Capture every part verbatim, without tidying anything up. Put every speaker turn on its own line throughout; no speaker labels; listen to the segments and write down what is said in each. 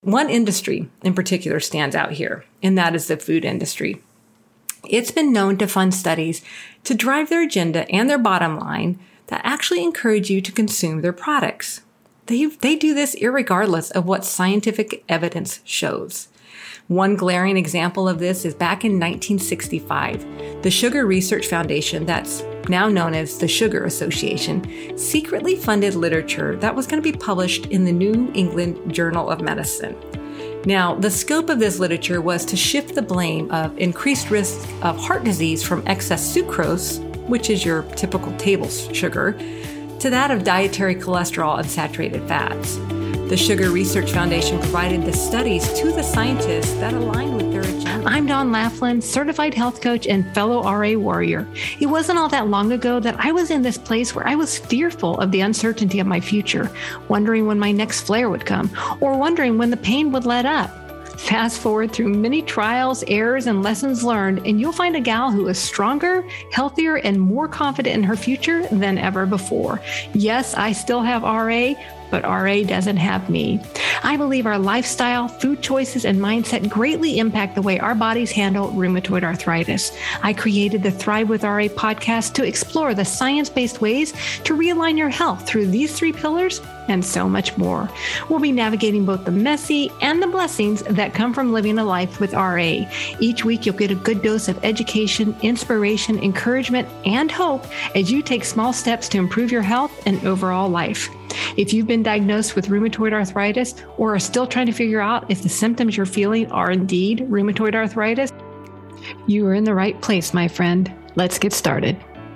One industry in particular stands out here, and that is the food industry. It's been known to fund studies to drive their agenda and their bottom line that actually encourage you to consume their products. They, they do this irregardless of what scientific evidence shows. One glaring example of this is back in nineteen sixty-five, the Sugar Research Foundation, that's now known as the Sugar Association, secretly funded literature that was going to be published in the New England Journal of Medicine. Now, the scope of this literature was to shift the blame of increased risk of heart disease from excess sucrose, which is your typical table sugar, to that of dietary cholesterol and saturated fats. The Sugar Research Foundation provided the studies to the scientists that align with their agenda. I'm Dawn Laughlin, certified health coach and fellow R A warrior. It wasn't all that long ago that I was in this place where I was fearful of the uncertainty of my future, wondering when my next flare would come, or wondering when the pain would let up. Fast forward through many trials, errors, and lessons learned, and you'll find a gal who is stronger, healthier, and more confident in her future than ever before. Yes, I still have R A, but R A doesn't have me. I believe our lifestyle, food choices, and mindset greatly impact the way our bodies handle rheumatoid arthritis. I created the Thrive with R A podcast to explore the science-based ways to realign your health through these three pillars and so much more. We'll be navigating both the messy and the blessings that come from living a life with R A. Each week, you'll get a good dose of education, inspiration, encouragement, and hope as you take small steps to improve your health and overall life. If you've been diagnosed with rheumatoid arthritis or are still trying to figure out if the symptoms you're feeling are indeed rheumatoid arthritis, you are in the right place, my friend. Let's get started.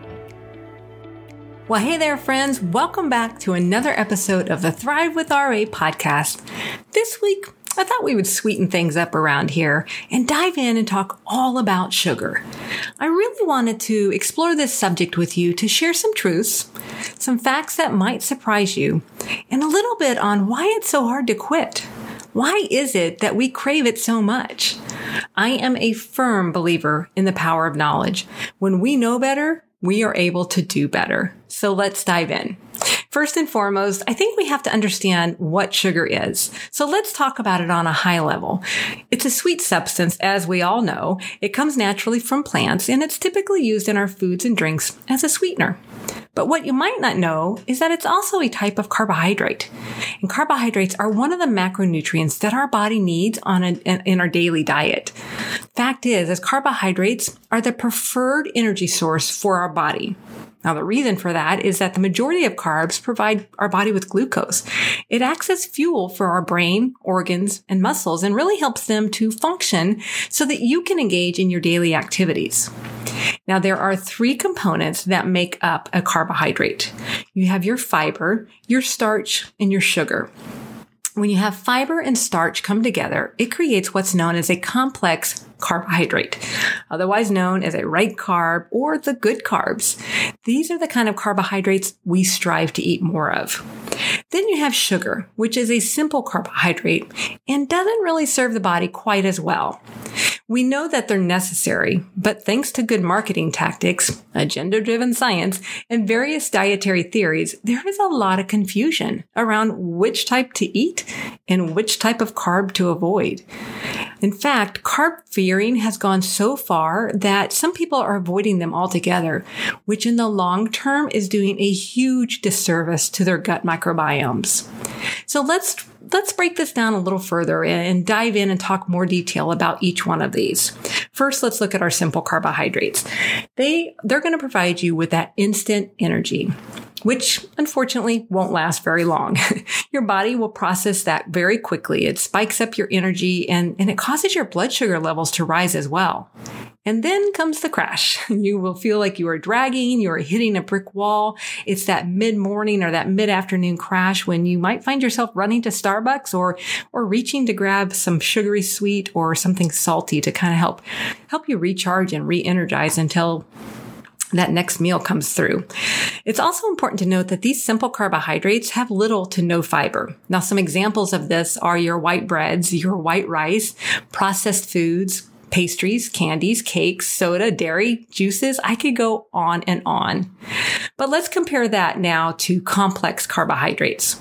Well, hey there, friends. Welcome back to another episode of the Thrive with R A podcast. This week, I thought we would sweeten things up around here and dive in and talk all about sugar. I really wanted to explore this subject with you to share some truths, some facts that might surprise you, and a little bit on why it's so hard to quit. Why is it that we crave it so much? I am a firm believer in the power of knowledge. When we know better, we are able to do better. So let's dive in. First and foremost, I think we have to understand what sugar is. So let's talk about it on a high level. It's a sweet substance, as we all know. It comes naturally from plants, and it's typically used in our foods and drinks as a sweetener. But what you might not know is that it's also a type of carbohydrate. And carbohydrates are one of the macronutrients that our body needs on a, in our daily diet. Fact is, as carbohydrates are the preferred energy source for our body. Now, the reason for that is that the majority of carbs provide our body with glucose. It acts as fuel for our brain, organs, and muscles and really helps them to function so that you can engage in your daily activities. Now, there are three components that make up a carbohydrate. You have your fiber, your starch, and your sugar. When you have fiber and starch come together, it creates what's known as a complex carbohydrate, otherwise known as a right carb or the good carbs. These are the kind of carbohydrates we strive to eat more of. Then you have sugar, which is a simple carbohydrate and doesn't really serve the body quite as well. We know that they're necessary, but thanks to good marketing tactics, agenda-driven science, and various dietary theories, there is a lot of confusion around which type to eat and which type of carb to avoid. In fact, carb fearing has gone so far that some people are avoiding them altogether, which in the long term is doing a huge disservice to their gut microbiomes. So let's let's break this down a little further and dive in and talk more detail about each one of these. First, let's look at our simple carbohydrates. They, they're going to provide you with that instant energy, which unfortunately won't last very long. Your body will process that very quickly. It spikes up your energy and, and it causes your blood sugar levels to rise as well. And then comes the crash. You will feel like you are dragging, you are hitting a brick wall. It's that mid-morning or that mid-afternoon crash when you might find yourself running to Starbucks or, or reaching to grab some sugary sweet or something salty to kind of help, help you recharge and re-energize until that next meal comes through. It's also important to note that these simple carbohydrates have little to no fiber. Now, some examples of this are your white breads, your white rice, processed foods, pastries, candies, cakes, soda, dairy, juices. I could go on and on. But let's compare that now to complex carbohydrates.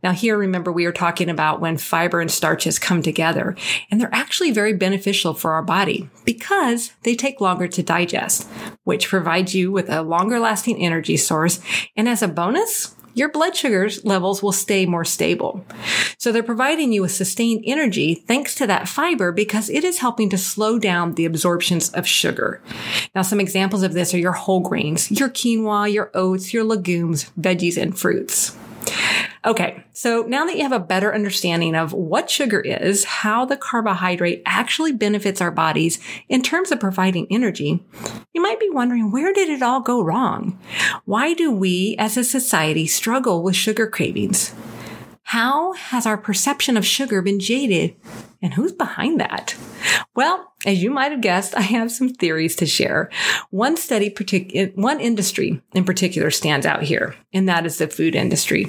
Now here, remember, we are talking about when fiber and starches come together, and they're actually very beneficial for our body because they take longer to digest, which provides you with a longer lasting energy source. And as a bonus, your blood sugar levels will stay more stable. So they're providing you with sustained energy thanks to that fiber because it is helping to slow down the absorptions of sugar. Now, some examples of this are your whole grains, your quinoa, your oats, your legumes, veggies, and fruits. Okay, so now that you have a better understanding of what sugar is, how the carbohydrate actually benefits our bodies in terms of providing energy, you might be wondering, where did it all go wrong? Why do we as a society struggle with sugar cravings? How has our perception of sugar been jaded? And who's behind that? Well, as you might have guessed, I have some theories to share. One study, partic- one industry in particular stands out here, and that is the food industry.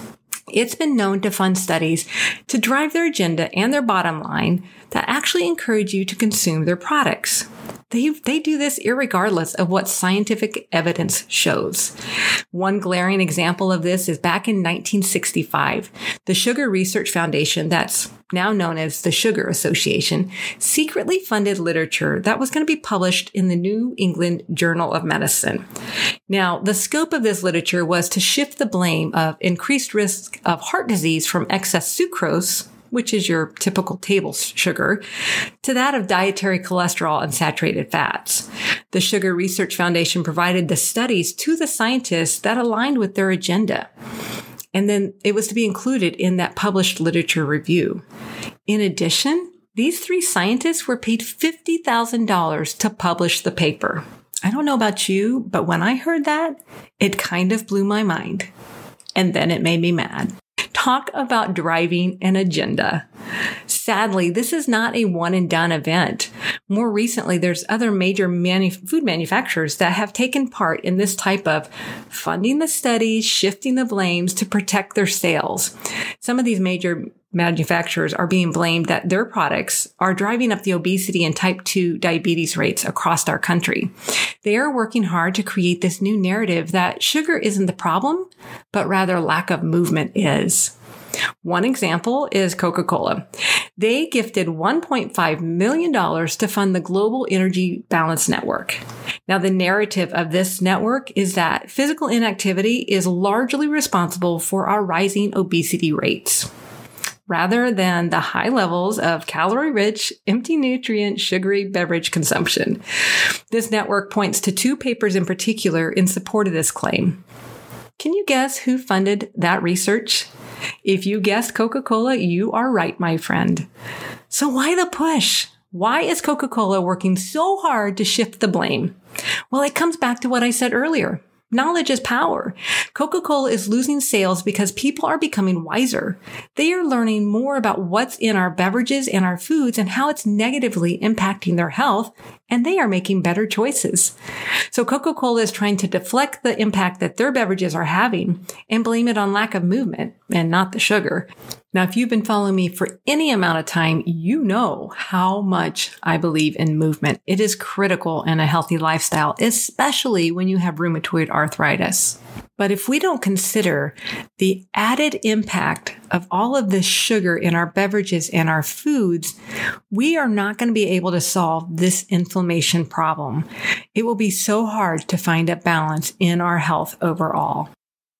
It's been known to fund studies to drive their agenda and their bottom line that actually encourage you to consume their products. They, they do this irregardless of what scientific evidence shows. One glaring example of this is back in nineteen sixty-five. The Sugar Research Foundation, that's now known as the Sugar Association, secretly funded literature that was going to be published in the New England Journal of Medicine. Now, the scope of this literature was to shift the blame of increased risk of heart disease from excess sucrose, which is your typical table sugar, to that of dietary cholesterol and saturated fats. The Sugar Research Foundation provided the studies to the scientists that aligned with their agenda. And then it was to be included in that published literature review. In addition, these three scientists were paid fifty thousand dollars to publish the paper. I don't know about you, but when I heard that, it kind of blew my mind. And then it made me mad. Talk about driving an agenda. Sadly, this is not a one and done event. More recently, there's other major manu- food manufacturers that have taken part in this type of funding the studies, shifting the blames to protect their sales. Some of these major manufacturers are being blamed that their products are driving up the obesity and type two diabetes rates across our country. They are working hard to create this new narrative that sugar isn't the problem, but rather lack of movement is. One example is Coca-Cola. They gifted one point five million dollars to fund the Global Energy Balance Network. Now, the narrative of this network is that physical inactivity is largely responsible for our rising obesity rates, rather than the high levels of calorie-rich, empty nutrient, sugary beverage consumption. This network points to two papers in particular in support of this claim. Can you guess who funded that research? If you guessed Coca-Cola, you are right, my friend. So why the push? Why is Coca-Cola working so hard to shift the blame? Well, it comes back to what I said earlier. Knowledge is power. Coca-Cola is losing sales because people are becoming wiser. They are learning more about what's in our beverages and our foods and how it's negatively impacting their health, and they are making better choices. So Coca-Cola is trying to deflect the impact that their beverages are having and blame it on lack of movement and not the sugar. Now, if you've been following me for any amount of time, you know how much I believe in movement. It is critical in a healthy lifestyle, especially when you have rheumatoid arthritis. But if we don't consider the added impact of all of this sugar in our beverages and our foods, we are not going to be able to solve this inflammation problem. It will be so hard to find a balance in our health overall.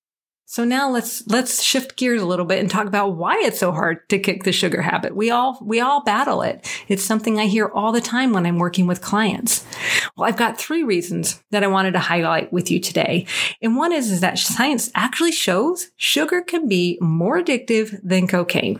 So now let's let's shift gears a little bit and talk about why it's so hard to kick the sugar habit. We all we all battle it. It's something I hear all the time when I'm working with clients. Well, I've got three reasons that I wanted to highlight with you today. And one is, is that science actually shows sugar can be more addictive than cocaine.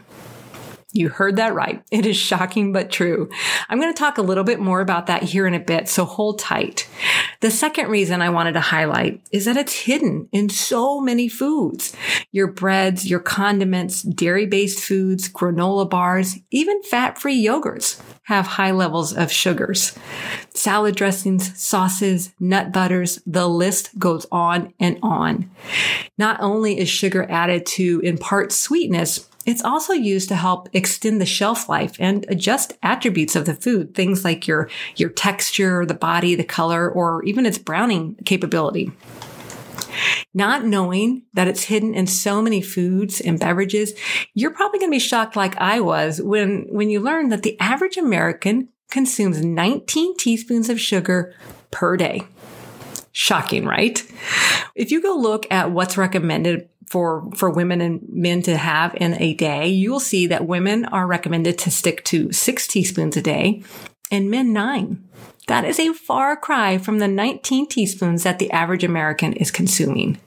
You heard that right. It is shocking but true. I'm going to talk a little bit more about that here in a bit, so hold tight. The second reason I wanted to highlight is that it's hidden in so many foods. Your breads, your condiments, dairy-based foods, granola bars, even fat-free yogurts have high levels of sugars. Salad dressings, sauces, nut butters, the list goes on and on. Not only is sugar added to impart sweetness, it's also used to help extend the shelf life and adjust attributes of the food, things like your, your texture, the body, the color, or even its browning capability. Not knowing that it's hidden in so many foods and beverages, you're probably going to be shocked like I was when, when you learn that the average American consumes nineteen teaspoons of sugar per day. Shocking, right? If you go look at what's recommended for, for women and men to have in a day, you will see that women are recommended to stick to six teaspoons a day and men nine. That is a far cry from the nineteen teaspoons that the average American is consuming.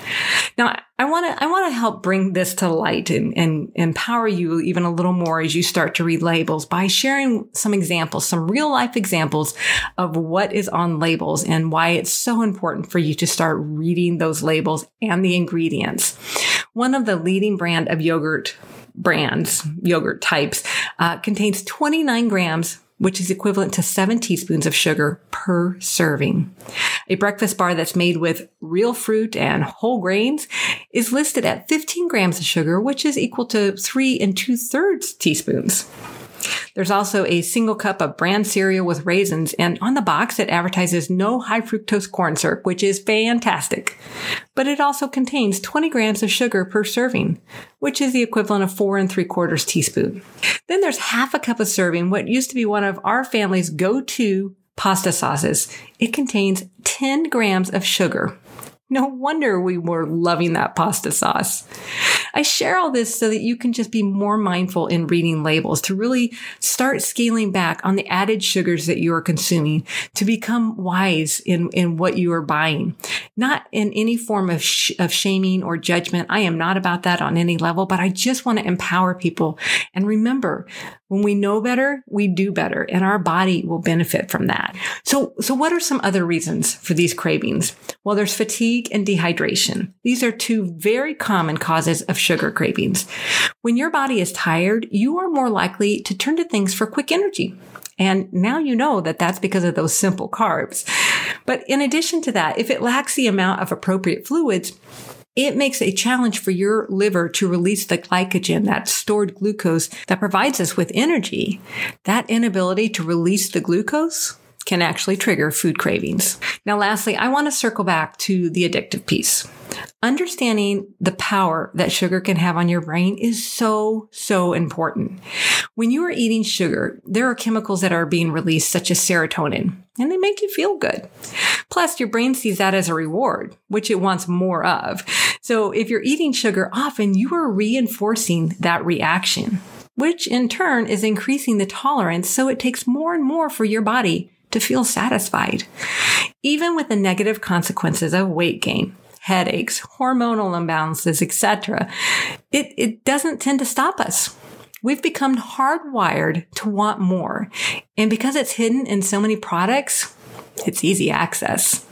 Now, I want to I want to help bring this to light and, and empower you even a little more as you start to read labels by sharing some examples, some real life examples of what is on labels and why it's so important for you to start reading those labels and the ingredients. One of the leading brand of yogurt brands, yogurt types, uh, contains twenty-nine grams, which is equivalent to seven teaspoons of sugar per serving. A breakfast bar that's made with real fruit and whole grains is listed at fifteen grams of sugar, which is equal to three and two thirds teaspoons. There's also a single cup of bran cereal with raisins, and on the box it advertises no high fructose corn syrup, which is fantastic. But it also contains twenty grams of sugar per serving, which is the equivalent of four and three quarters teaspoon. Then there's half a cup of serving what used to be one of our family's go-to pasta sauces. It contains ten grams of sugar. No wonder we were loving that pasta sauce. I share all this so that you can just be more mindful in reading labels, to really start scaling back on the added sugars that you are consuming, to become wise in, in what you are buying. Not in any form of, sh- of shaming or judgment. I am not about that on any level, but I just want to empower people. And remember, when we know better, we do better, and our body will benefit from that. So, so what are some other reasons for these cravings? Well, there's fatigue and dehydration. These are two very common causes of sugar cravings. When your body is tired, you are more likely to turn to things for quick energy. And now you know that that's because of those simple carbs. But in addition to that, if it lacks the amount of appropriate fluids, it makes a challenge for your liver to release the glycogen, that stored glucose that provides us with energy. That inability to release the glucose can actually trigger food cravings. Now, lastly, I want to circle back to the addictive piece. Understanding the power that sugar can have on your brain is so, so important. When you are eating sugar, there are chemicals that are being released, such as serotonin, and they make you feel good. Plus, your brain sees that as a reward, which it wants more of. So if you're eating sugar often, you are reinforcing that reaction, which in turn is increasing the tolerance, so it takes more and more for your body to feel satisfied. Even with the negative consequences of weight gain, headaches, hormonal imbalances, et cetera, it, it doesn't tend to stop us. We've become hardwired to want more. And because it's hidden in so many products, it's easy access.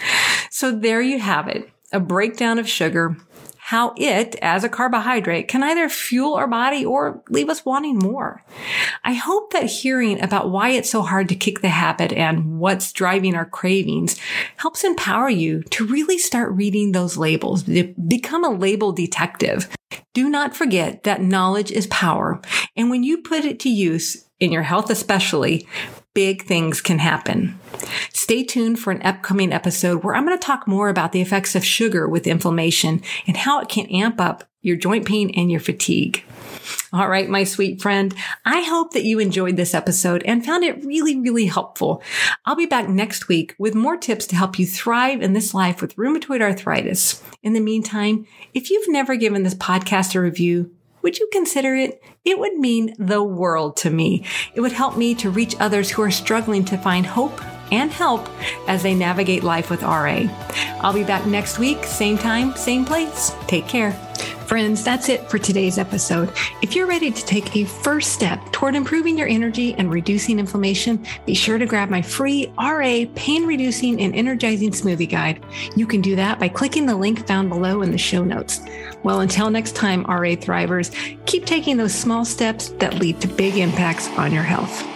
So there you have it, a breakdown of sugar, how it, as a carbohydrate, can either fuel our body or leave us wanting more. I hope that hearing about why it's so hard to kick the habit and what's driving our cravings helps empower you to really start reading those labels, become a label detective. Do not forget that knowledge is power. And when you put it to use, in your health especially, big things can happen. Stay tuned for an upcoming episode where I'm going to talk more about the effects of sugar with inflammation and how it can amp up your joint pain and your fatigue. All right, my sweet friend, I hope that you enjoyed this episode and found it really, really helpful. I'll be back next week with more tips to help you thrive in this life with rheumatoid arthritis. In the meantime, if you've never given this podcast a review, would you consider it? It would mean the world to me. It would help me to reach others who are struggling to find hope and help as they navigate life with R A. I'll be back next week, same time, same place. Take care. Friends, that's it for today's episode. If you're ready to take a first step toward improving your energy and reducing inflammation, be sure to grab my free R A Pain Reducing and Energizing Smoothie Guide. You can do that by clicking the link found below in the show notes. Well, until next time, R A Thrivers, keep taking those small steps that lead to big impacts on your health.